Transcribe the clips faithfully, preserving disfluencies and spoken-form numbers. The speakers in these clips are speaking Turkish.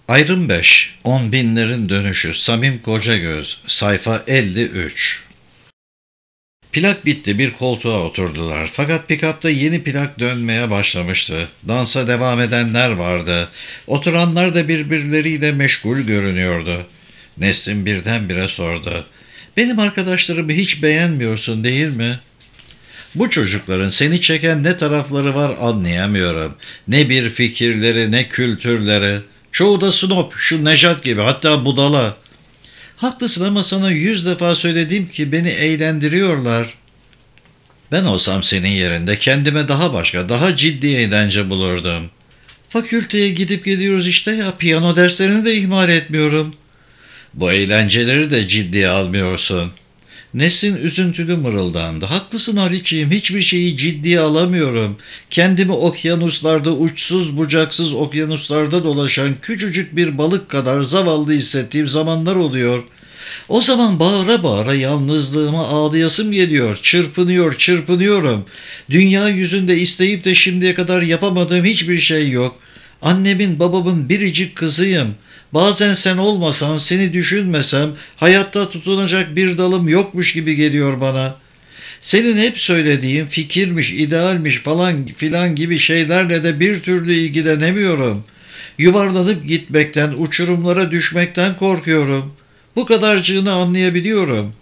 Ayrım beş. On binlerin dönüşü. Samim Kocagöz. Sayfa elli üç. Plak bitti, bir koltuğa oturdular. Fakat pikapta yeni plak dönmeye başlamıştı. Dansa devam edenler vardı. Oturanlar da birbirleriyle meşgul görünüyordu. Nesrin birdenbire sordu. Benim arkadaşlarımı hiç beğenmiyorsun değil mi? Bu çocukların seni çeken ne tarafları var anlayamıyorum. Ne bir fikirleri ne kültürleri. Çoğu da snob, şu Nejat gibi, hatta budala. Haklısın ama sana yüz defa söyledim ki beni eğlendiriyorlar. Ben olsam senin yerinde kendime daha başka, daha ciddi eğlence bulurdum. Fakülteye gidip geliyoruz işte ya, piyano derslerini de ihmal etmiyorum. Bu eğlenceleri de ciddiye almıyorsun. Nesrin üzüntülü mırıldandı. Haklısın Halicciğim, hiçbir şeyi ciddiye alamıyorum. Kendimi okyanuslarda, uçsuz bucaksız okyanuslarda dolaşan küçücük bir balık kadar zavallı hissettiğim zamanlar oluyor. O zaman bağıra bağıra yalnızlığıma ağlayasım geliyor. Çırpınıyor, çırpınıyorum. Dünya yüzünde isteyip de şimdiye kadar yapamadığım hiçbir şey yok. Annemin babamın biricik kızıyım. Bazen sen olmasan, seni düşünmesem hayatta tutunacak bir dalım yokmuş gibi geliyor bana. Senin hep söylediğin fikirmiş, idealmiş falan filan gibi şeylerle de bir türlü ilgilenemiyorum. Yuvarlanıp gitmekten, uçurumlara düşmekten korkuyorum. Bu kadarcığını anlayabiliyorum.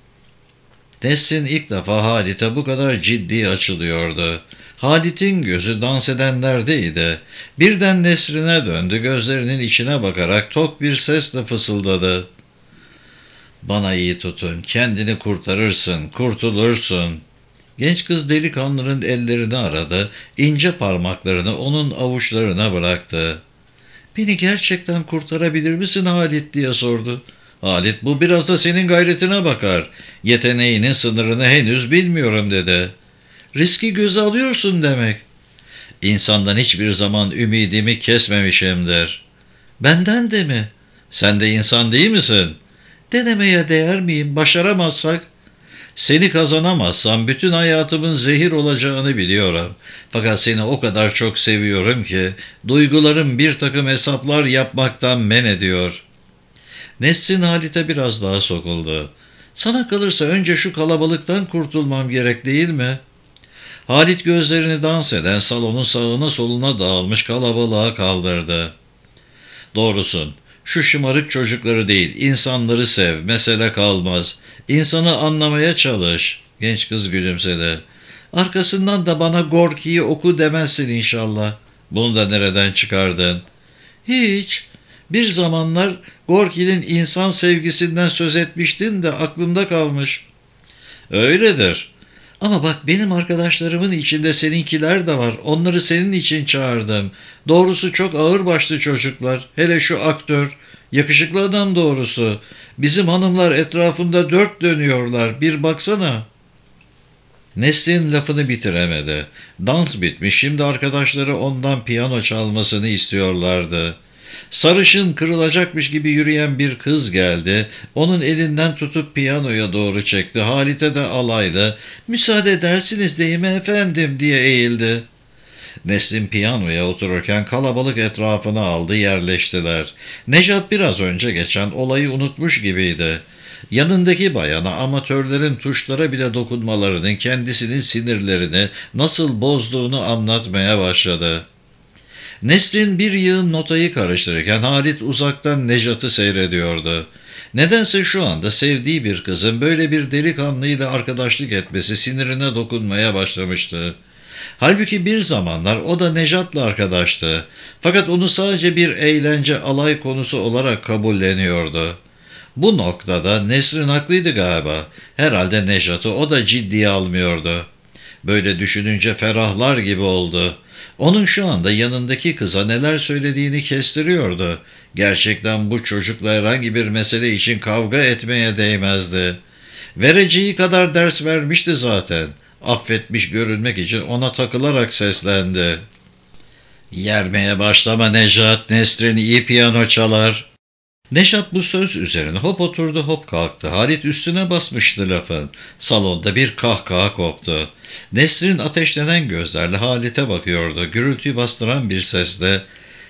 Nesrin ilk defa Halit'e bu kadar ciddi açılıyordu. Halit'in gözü dans edenlerdeydi. Birden Nesrin'e döndü, gözlerinin içine bakarak tok bir sesle fısıldadı. Bana iyi tutun, kendini kurtarırsın, kurtulursun. Genç kız delikanlının ellerini aradı, ince parmaklarını onun avuçlarına bıraktı. Beni gerçekten kurtarabilir misin Halit diye sordu. Halit, bu biraz da senin gayretine bakar. Yeteneğinin sınırını henüz bilmiyorum dedi. Riski göze alıyorsun demek. İnsandan hiçbir zaman ümidimi kesmemişimdir. Benden de mi? Sen de insan değil misin? Denemeye değer miyim? Başaramazsak? Seni kazanamazsam bütün hayatımın zehir olacağını biliyorum. Fakat seni o kadar çok seviyorum ki duygularım bir takım hesaplar yapmaktan men ediyor. Nesrin Halit'e biraz daha sokuldu. Sana kalırsa önce şu kalabalıktan kurtulmam gerek değil mi? Halit gözlerini dans eden salonun sağına soluna dağılmış kalabalığa kaldırdı. Doğrusun, şu şımarık çocukları değil, insanları sev, mesele kalmaz. İnsanı anlamaya çalış. Genç kız gülümsedi. Arkasından da bana Gorki'yi oku demezsin inşallah. Bunu da nereden çıkardın? Hiç. Bir zamanlar Gorki'nin insan sevgisinden söz etmiştin de aklımda kalmış. Öyledir. Ama bak, benim arkadaşlarımın içinde seninkiler de var. Onları senin için çağırdım. Doğrusu çok ağırbaşlı çocuklar. Hele şu aktör. Yakışıklı adam doğrusu. Bizim hanımlar etrafında dört dönüyorlar. Bir baksana. Nesrin lafını bitiremedi. Dans bitmiş. Şimdi arkadaşları ondan piyano çalmasını istiyorlardı. Sarışın, kırılacakmış gibi yürüyen bir kız geldi. Onun elinden tutup piyanoya doğru çekti. Halit'e de alaylı, "Müsaade edersiniz değil mi efendim?" diye eğildi. Nesrin piyanoya otururken kalabalık etrafına aldı, yerleştiler. Nejat biraz önce geçen olayı unutmuş gibiydi. Yanındaki bayana amatörlerin tuşlara bile dokunmalarının kendisinin sinirlerini nasıl bozduğunu anlatmaya başladı. Nesrin bir yığın notayı karıştırırken Halit uzaktan Nejat'ı seyrediyordu. Nedense şu anda sevdiği bir kızın böyle bir delikanlıyla arkadaşlık etmesi sinirine dokunmaya başlamıştı. Halbuki bir zamanlar o da Nejat'la arkadaştı. Fakat onu sadece bir eğlence, alay konusu olarak kabulleniyordu. Bu noktada Nesrin haklıydı galiba. Herhalde Nejat'ı o da ciddiye almıyordu. Böyle düşününce ferahlar gibi oldu. Onun şu anda yanındaki kıza neler söylediğini kestiriyordu. Gerçekten bu çocukla herhangi bir mesele için kavga etmeye değmezdi. Vereceği kadar ders vermişti zaten. Affetmiş görünmek için ona takılarak seslendi. "Yermeye başlama Nejat, Nesrin iyi piyano çalar." Nejat bu söz üzerine hop oturdu hop kalktı. Halit üstüne basmıştı lafın. Salonda bir kahkaha koptu. Nesrin ateşlenen gözlerle Halit'e bakıyordu. Gürültüyü bastıran bir sesle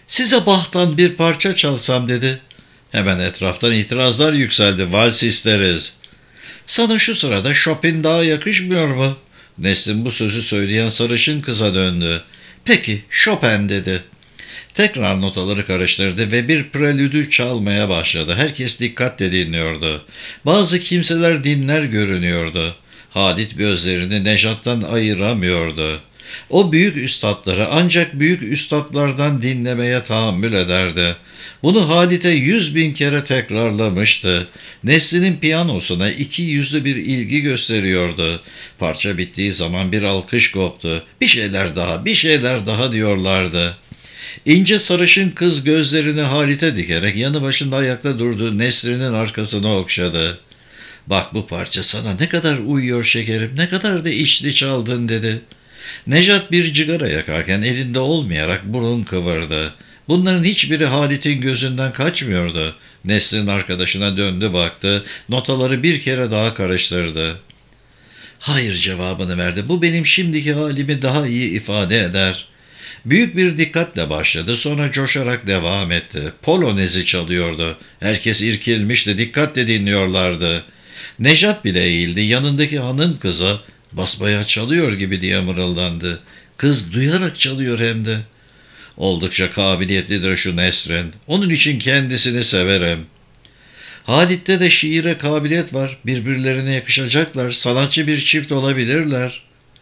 Size Bach'tan bir parça çalsam dedi. Hemen etraftan itirazlar yükseldi. Vals isteriz. Sana şu sırada Chopin daha yakışmıyor mu? Nesrin bu sözü söyleyen sarışın kıza döndü. Peki Chopin dedi. Tekrar notaları karıştırdı ve bir prelüdü çalmaya başladı. Herkes dikkatle dinliyordu. Bazı kimseler dinler görünüyordu. Halit gözlerini Nejat'tan ayıramıyordu. O büyük üstadları ancak büyük üstadlardan dinlemeye tahammül ederdi. Bunu Halit'e yüz bin kere tekrarlamıştı. Nesli'nin piyanosuna iki yüzlü bir ilgi gösteriyordu. Parça bittiği zaman bir alkış koptu. Bir şeyler daha, bir şeyler daha diyorlardı. İnce sarışın kız gözlerini Halit'e dikerek yanı başında ayakta durduğu Nesrin'in arkasına okşadı. Bak bu parça sana ne kadar uyuyor şekerim, ne kadar da içli çaldın dedi. Nejat bir cigara yakarken elinde olmayarak burun kıvırdı. Bunların hiçbiri Halit'in gözünden kaçmıyordu. Nesrin arkadaşına döndü baktı, notaları bir kere daha karıştırdı. Hayır cevabını verdi. Bu benim şimdiki halimi daha iyi ifade eder. Büyük bir dikkatle başladı, sonra coşarak devam etti. Polonezi çalıyordu. Herkes irkilmişti, dikkatle dinliyorlardı. Nejat bile eğildi, yanındaki hanım kıza basbayağı çalıyor gibi diye mırıldandı. Kız duyarak çalıyor hem de. Oldukça kabiliyetlidir şu Nesrin. Onun için kendisini severim. Halit'te de şiire kabiliyet var. Birbirlerine yakışacaklar. Sanatçı bir çift olabilirler.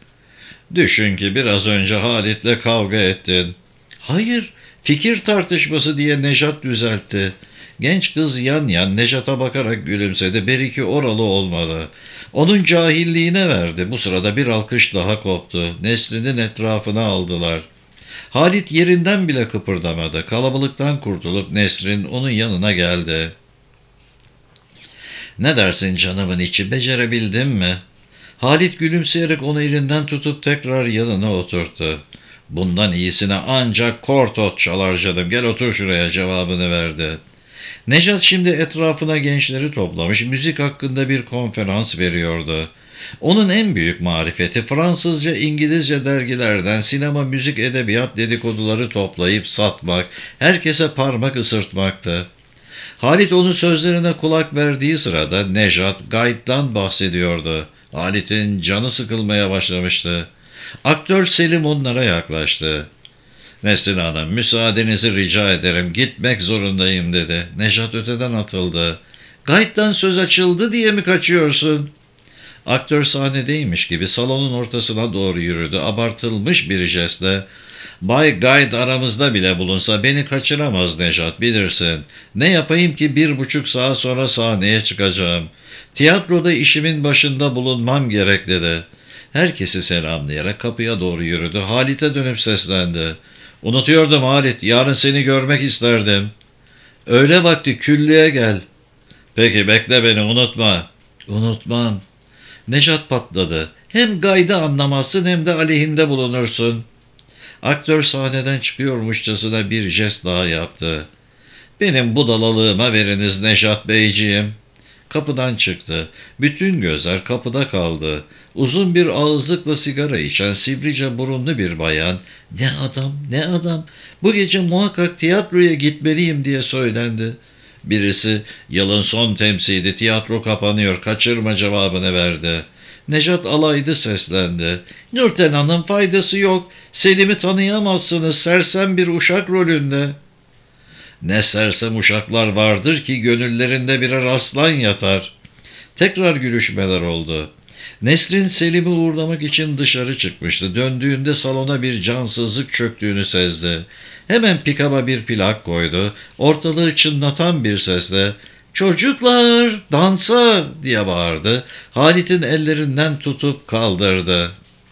Düşün ki biraz önce Halit'le kavga ettin. Hayır, fikir tartışması diye Nejat düzeltti. Genç kız yan yan Nejat'a bakarak gülümsedi. Beriki oralı olmadı. Onun cahilliğine verdi. Bu sırada bir alkış daha koptu. Nesrin'in etrafına aldılar. Halit yerinden bile kıpırdamadı. Kalabalıktan kurtulup Nesrin onun yanına geldi. Ne dersin canımın içi, becerebildin mi? Halit gülümseyerek onu elinden tutup tekrar yanına oturttu. Bundan iyisine ancak kortot çalar canım, gel otur şuraya cevabını verdi. Nejat şimdi etrafına gençleri toplamış, müzik hakkında bir konferans veriyordu. Onun en büyük marifeti Fransızca, İngilizce dergilerden sinema, müzik, edebiyat dedikoduları toplayıp satmak, herkese parmak ısırtmaktı. Halit onun sözlerine kulak verdiği sırada Nejat Gayd'dan bahsediyordu. Halit'in canı sıkılmaya başlamıştı. Aktör Selim onlara yaklaştı. Nesrin Hanım, müsaadenizi rica ederim, gitmek zorundayım dedi. Nejat öteden atıldı. Gayd'dan söz açıldı diye mi kaçıyorsun? Aktör sahnedeymiş gibi salonun ortasına doğru yürüdü. Abartılmış bir jestle, Bay Guide aramızda bile bulunsa beni kaçıramaz Nejat, bilirsin. Ne yapayım ki bir buçuk saat sonra sahneye çıkacağım. Tiyatroda işimin başında bulunmam gerek dedi. Herkesi selamlayarak kapıya doğru yürüdü. Halit'e dönüp seslendi. Unutuyordum Halit, yarın seni görmek isterdim. Öğle vakti küllüğe gel. Peki bekle beni, unutma. Unutmam. Nejat patladı. Hem Guide'ı anlamazsın hem de aleyhinde bulunursun. Aktör sahneden çıkıyormuşçasına bir jest daha yaptı. Benim budalalığıma veriniz Nejat Beyciğim. Kapıdan çıktı. Bütün gözler kapıda kaldı. Uzun bir ağızlıkla sigara içen sivrice burunlu bir bayan, ne adam ne adam, bu gece muhakkak tiyatroya gitmeliyim diye söylendi. Birisi, yılın son temsili, tiyatro kapanıyor, kaçırma cevabını verdi. Nejat alaydı seslendi. Nurten Hanım, faydası yok. Selim'i tanıyamazsınız, sersem bir uşak rolünde. Ne sersem uşaklar vardır ki gönüllerinde birer aslan yatar. Tekrar gülüşmeler oldu. Nesrin Selim'i uğurlamak için dışarı çıkmıştı. Döndüğünde salona bir cansızlık çöktüğünü sezdi. Hemen pikaba bir plak koydu. Ortalığı çınlatan bir sesle "Çocuklar, dansa!" diye bağırdı. Halit'in ellerinden tutup kaldırdı.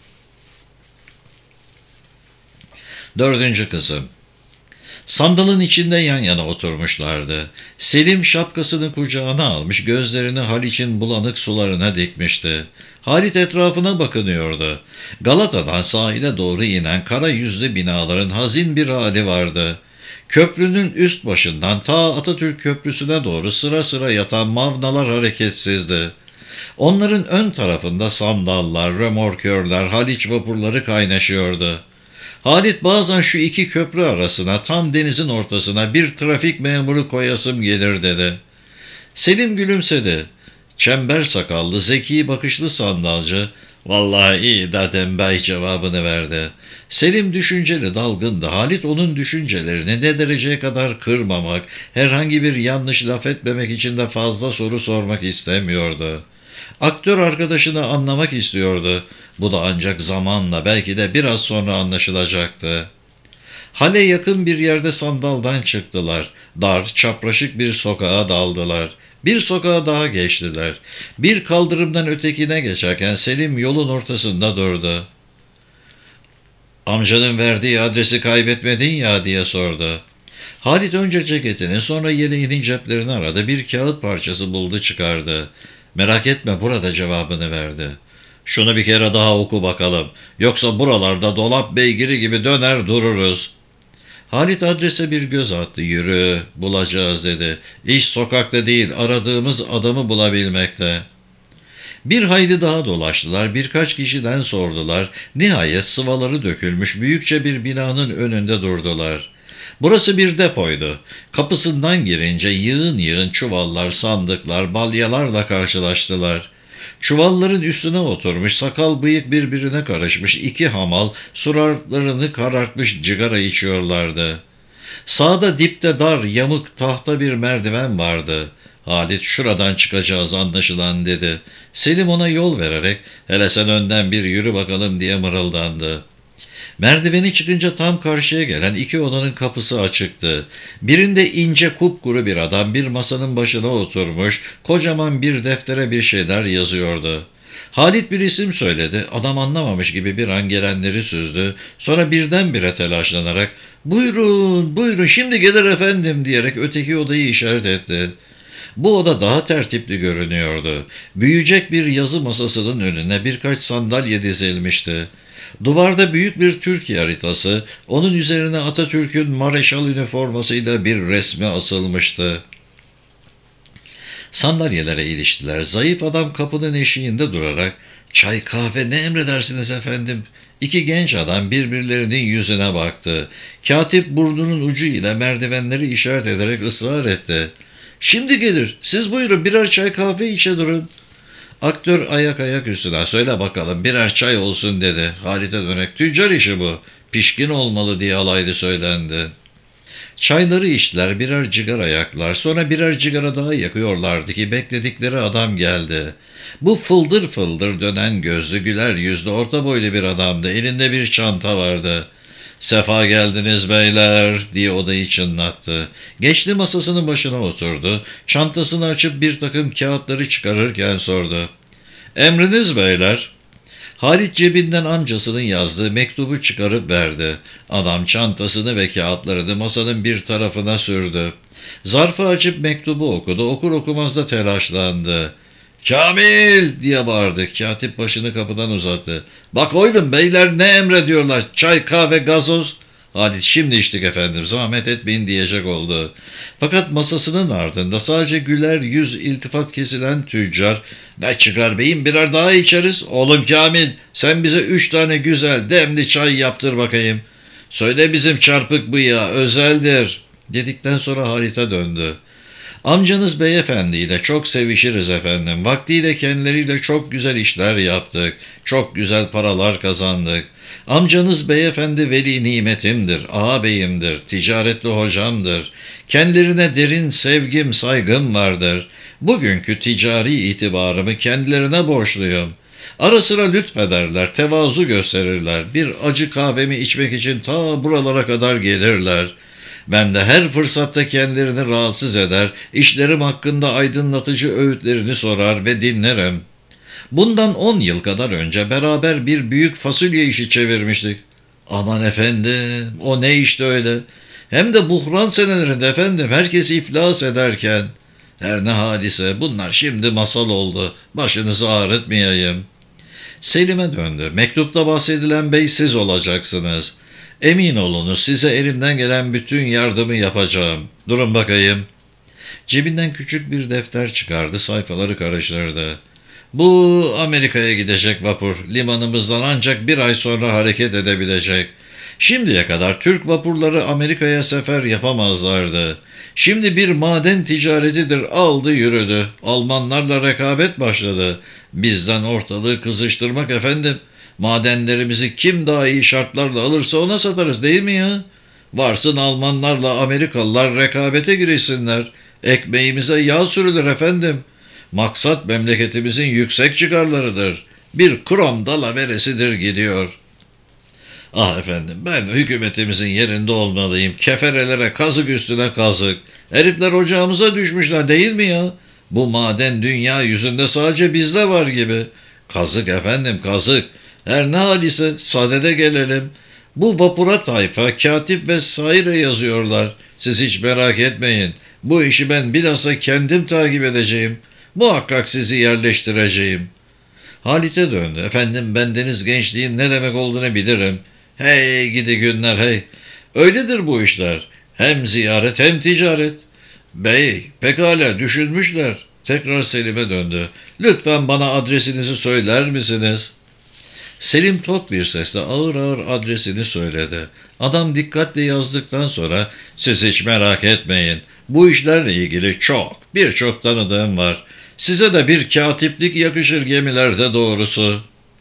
Dördüncü kısım. Sandalın içinde yan yana oturmuşlardı. Selim şapkasını kucağına almış, gözlerini Haliç'in bulanık sularına dikmişti. Halit etrafına bakınıyordu. Galata'dan sahile doğru inen kara yüzlü binaların hazin bir hali vardı. Köprünün üst başından ta Atatürk Köprüsü'ne doğru sıra sıra yatan mavnalar hareketsizdi. Onların ön tarafında sandallar, römorkörler, Haliç vapurları kaynaşıyordu. Halit, bazen şu iki köprü arasına, tam denizin ortasına bir trafik memuru koyasım gelir dedi. Selim gülümsedi. Çember sakallı, zeki bakışlı sandalcı, "Vallahi iyi Dadem Bey" cevabını verdi. Selim düşünceli, dalgındı. Halit onun düşüncelerini ne dereceye kadar kırmamak, herhangi bir yanlış laf etmemek için de fazla soru sormak istemiyordu. Aktör arkadaşını anlamak istiyordu. Bu da ancak zamanla, belki de biraz sonra anlaşılacaktı. Hale yakın bir yerde sandaldan çıktılar. Dar, çapraşık bir sokağa daldılar. Bir sokağa daha geçtiler. Bir kaldırımdan ötekine geçerken Selim yolun ortasında durdu. "Amcanın verdiği adresi kaybetmedin ya?" diye sordu. Halit önce ceketini, sonra yeleğinin ceplerini aradı. Bir kağıt parçası buldu, çıkardı. "Merak etme, burada" cevabını verdi. "Şunu bir kere daha oku bakalım. Yoksa buralarda dolap beygiri gibi döner dururuz." Halit adrese bir göz attı. "Yürü, bulacağız" dedi. "İş sokakta değil, aradığımız adamı bulabilmekte." Bir hayli daha dolaştılar, birkaç kişiden sordular. Nihayet sıvaları dökülmüş büyükçe bir binanın önünde durdular. Burası bir depoydu. Kapısından girince yığın yığın çuvallar, sandıklar, balyalarla karşılaştılar. Çuvalların üstüne oturmuş, sakal bıyık birbirine karışmış iki hamal suratlarını karartmış cigara içiyorlardı. Sağda dipte dar, yamık tahta bir merdiven vardı. Halit, "Şuradan çıkacağız anlaşılan" dedi. Selim ona yol vererek, "Hele sen önden bir yürü bakalım" diye mırıldandı. Merdiveni çıkınca tam karşıya gelen iki odanın kapısı açıktı. Birinde ince kupkuru bir adam bir masanın başına oturmuş, kocaman bir deftere bir şeyler yazıyordu. Halit bir isim söyledi. Adam anlamamış gibi bir an gelenleri süzdü. Sonra birdenbire telaşlanarak, "Buyurun, buyurun, şimdi gelir efendim" diyerek öteki odayı işaret etti. Bu oda daha tertipli görünüyordu. Büyüyecek bir yazı masasının önüne birkaç sandalye dizilmişti. Duvarda büyük bir Türkiye haritası, onun üzerine Atatürk'ün Mareşal üniformasıyla bir resmi asılmıştı. Sandalyelere iliştiler. Zayıf adam kapının eşiğinde durarak, "Çay kahve ne emredersiniz efendim?" İki genç adam birbirlerinin yüzüne baktı. Katip burnunun ucu ile merdivenleri işaret ederek ısrar etti. "Şimdi gelir. Siz buyurun, birer çay kahve içe durun." Aktör ayak ayak üstüne, "Söyle bakalım, birer çay olsun" dedi. Halit'e dönerek, "Tüccar işi bu. Pişkin olmalı" diye alaylı söylendi. Çayları içtiler, birer cigara yaktılar. Sonra birer cigara daha yakıyorlardı ki bekledikleri adam geldi. Bu fıldır fıldır dönen gözlü, güler yüzlü, orta boylu bir adamdı. Elinde bir çanta vardı. "Sefa geldiniz beyler" diye odayı çınlattı. Geçti masasının başına oturdu. Çantasını açıp bir takım kağıtları çıkarırken sordu. "Emriniz beyler." Halit cebinden amcasının yazdığı mektubu çıkarıp verdi. Adam çantasını ve kağıtlarını masanın bir tarafına sürdü. Zarfı açıp mektubu okudu. Okur okumaz da telaşlandı. "Kamil!" diye bağırdı. Katip başını kapıdan uzattı. "Bak oğlum, beyler ne emrediyorlar? Çay, kahve, gazoz." Halit, "Şimdi içtik efendim, zahmet etmeyin" diyecek oldu. Fakat masasının ardında sadece güler yüz, iltifat kesilen tüccar, "Ne çıkar beyim, birer daha içeriz. Oğlum Kamil, sen bize üç tane güzel demli çay yaptır bakayım. Söyle bizim çarpık bıyığa, özeldir" dedikten sonra Halit'e döndü. "Amcanız beyefendiyle çok sevişiriz efendim. Vaktiyle kendileriyle çok güzel işler yaptık. Çok güzel paralar kazandık. Amcanız beyefendi veli nimetimdir, ağabeyimdir, ticaretli hocamdır. Kendilerine derin sevgim, saygım vardır. Bugünkü ticari itibarımı kendilerine borçluyum. Ara sıra lütfederler, tevazu gösterirler. Bir acı kahvemi içmek için ta buralara kadar gelirler. Ben de her fırsatta kendilerini rahatsız eder, işlerim hakkında aydınlatıcı öğütlerini sorar ve dinlerim. Bundan on yıl kadar önce beraber bir büyük fasulye işi çevirmiştik." "Aman efendim, o ne işte öyle? Hem de buhran senelerinde efendim, herkes iflas ederken." "Her ne hadise, bunlar şimdi masal oldu. Başınızı ağrıtmayayım." Selim'e döndü. "Mektupta bahsedilen bey siz olacaksınız. Emin olunuz, size elimden gelen bütün yardımı yapacağım. Durun bakayım." Cebinden küçük bir defter çıkardı, sayfaları karıştırdı. "Bu Amerika'ya gidecek vapur. Limanımızdan ancak bir ay sonra hareket edebilecek. Şimdiye kadar Türk vapurları Amerika'ya sefer yapamazlardı. Şimdi bir maden ticaretidir aldı yürüdü. Almanlarla rekabet başladı. Bizden ortalığı kızıştırmak efendim. Madenlerimizi kim daha iyi şartlarla alırsa ona satarız değil mi ya? Varsın Almanlarla Amerikalılar rekabete girişsinler. Ekmeğimize yağ sürülür efendim. Maksat memleketimizin yüksek çıkarlarıdır. Bir krom dalaveresidir gidiyor. Ah efendim ben hükümetimizin yerinde olmalıyım. Keferelere kazık üstüne kazık. Herifler ocağımıza düşmüşler değil mi ya? Bu maden dünya yüzünde sadece bizde var gibi. Kazık efendim kazık. Her ne hal ise sadede gelelim. Bu vapura tayfa, katip vesaire yazıyorlar. Siz hiç merak etmeyin. Bu işi ben bilhassa kendim takip edeceğim. Muhakkak sizi yerleştireceğim. Halit'e döndü. Efendim bendeniz gençliğin ne demek olduğunu bilirim. Hey gidi günler hey. Öyledir bu işler. Hem ziyaret hem ticaret. Bey pekala düşünmüşler. Tekrar Selim'e döndü. Lütfen bana adresinizi söyler misiniz? Selim tok bir sesle ağır ağır adresini söyledi. Adam dikkatle yazdıktan sonra siz hiç merak etmeyin. Bu işlerle ilgili çok birçok tanıdığım var. Size de bir katiplik yakışır gemilerde doğrusu.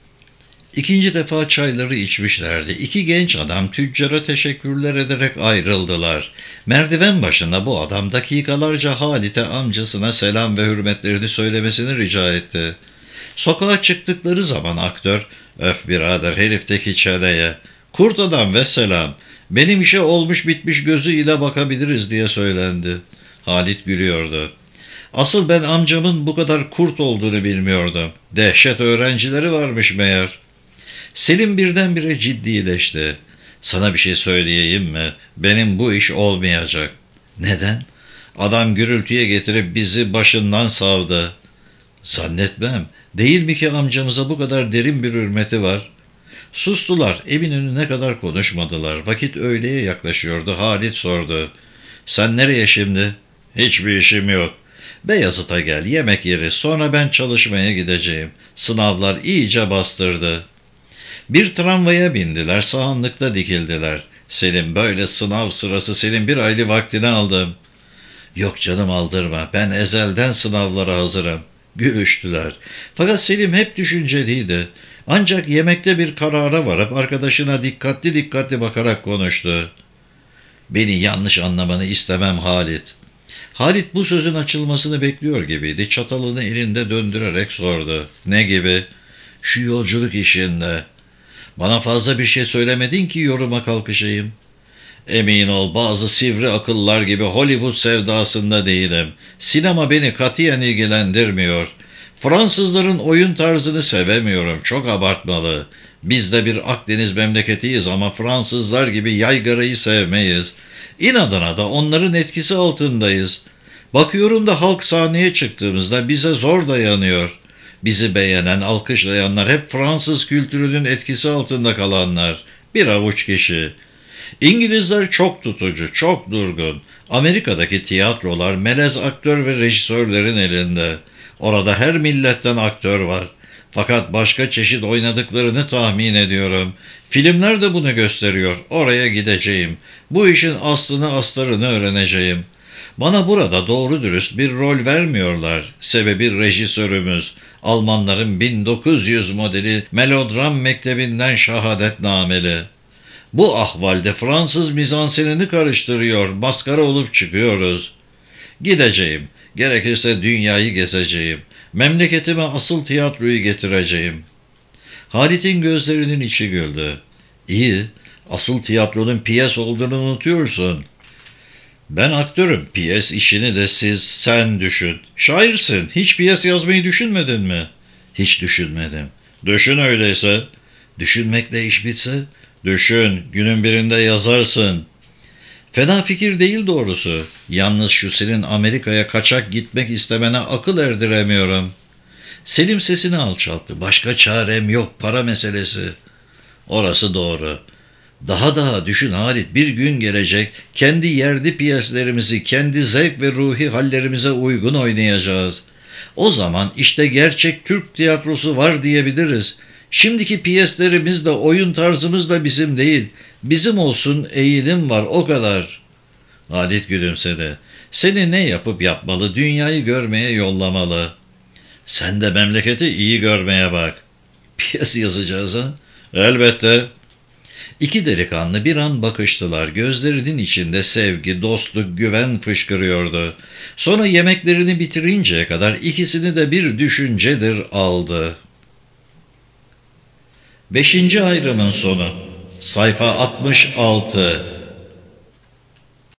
İkinci defa çayları içmişlerdi. İki genç adam tüccara teşekkürler ederek ayrıldılar. Merdiven başında bu adam dakikalarca Halit'e amcasına selam ve hürmetlerini söylemesini rica etti. Sokağa çıktıkları zaman aktör, öf birader herifteki çeneye, kurt adam ve selam, benim işe olmuş bitmiş gözü ile bakabiliriz diye söylendi. Halit gülüyordu. Asıl ben amcamın bu kadar kurt olduğunu bilmiyordum. Dehşet öğrencileri varmış meğer. Selim birdenbire ciddileşti. Sana bir şey söyleyeyim mi? Benim bu iş olmayacak. Neden? Adam gürültüye getirip bizi başından savdı. Zannetmem. Değil mi ki amcamıza bu kadar derin bir hürmeti var? Sustular. Evin önüne kadar konuşmadılar. Vakit öğleye yaklaşıyordu. Halit sordu. Sen nereye şimdi? Hiçbir işim yok. Beyazıt'a gel, yemek yeri. Sonra ben çalışmaya gideceğim. Sınavlar iyice bastırdı. Bir tramvaya bindiler. Sahanlıkta dikildiler. Selim böyle sınav sırası senin bir aylı vaktini aldım. Yok canım aldırma. Ben ezelden sınavlara hazırım. Gülüştüler. Fakat Selim hep düşünceliydi. Ancak yemekte bir karara varıp arkadaşına dikkatli dikkatli bakarak konuştu. Beni yanlış anlamanı istemem Halit. Halit bu sözün açılmasını bekliyor gibiydi. Çatalını elinde döndürerek sordu. Ne gibi? Şu yolculuk işinde. Bana fazla bir şey söylemedin ki yoruma kalkışayım. Emin ol bazı sivri akıllar gibi Hollywood sevdasında değilim. Sinema beni katiyen ilgilendirmiyor. Fransızların oyun tarzını sevemiyorum. Çok abartmalı. Biz de bir Akdeniz memleketiyiz ama Fransızlar gibi yaygarayı sevmeyiz. İnadına da onların etkisi altındayız. Bakıyorum da halk sahneye çıktığımızda bize zor dayanıyor. Bizi beğenen, alkışlayanlar hep Fransız kültürünün etkisi altında kalanlar. Bir avuç kişi. İngilizler çok tutucu, çok durgun. Amerika'daki tiyatrolar melez aktör ve rejisörlerin elinde. Orada her milletten aktör var. Fakat başka çeşit oynadıklarını tahmin ediyorum. Filmler de bunu gösteriyor. Oraya gideceğim. Bu işin aslını astarını öğreneceğim. Bana burada doğru dürüst bir rol vermiyorlar. Sebebi rejisörümüz. Almanların bin dokuz yüz modeli melodram mektebinden şahadetnameli. Bu ahvalde Fransız mizansenini karıştırıyor. Maskara olup çıkıyoruz. Gideceğim. Gerekirse dünyayı gezeceğim. Memleketime asıl tiyatroyu getireceğim. Halit'in gözlerinin içi güldü. İyi, asıl tiyatronun piyes olduğunu unutuyorsun. Ben aktörüm, piyes işini de siz, sen düşün. Şairsin, hiç piyes yazmayı düşünmedin mi? Hiç düşünmedim. Düşün öyleyse. Düşünmekle iş bitse? Düşün, günün birinde yazarsın. Fena fikir değil doğrusu. Yalnız şu senin Amerika'ya kaçak gitmek istemene akıl erdiremiyorum. Selim sesini alçalttı. Başka çarem yok, para meselesi. Orası doğru. Daha daha düşün Halit, bir gün gelecek, kendi yerli piyeslerimizi, kendi zevk ve ruhi hallerimize uygun oynayacağız. O zaman işte gerçek Türk tiyatrosu var diyebiliriz. Şimdiki piyeslerimiz de oyun tarzımız da bizim değil. Bizim olsun eğilim var o kadar. Halit gülümsedi. Seni ne yapıp yapmalı, dünyayı görmeye yollamalı. Sen de memleketi iyi görmeye bak. Piyes yazacağız ha? Elbette. İki delikanlı bir an bakıştılar. Gözlerinin içinde sevgi, dostluk, güven fışkırıyordu. Sonra yemeklerini bitirinceye kadar ikisini de bir düşüncedir aldı. Beşinci ayrımın sonu. Sayfa altmış altı.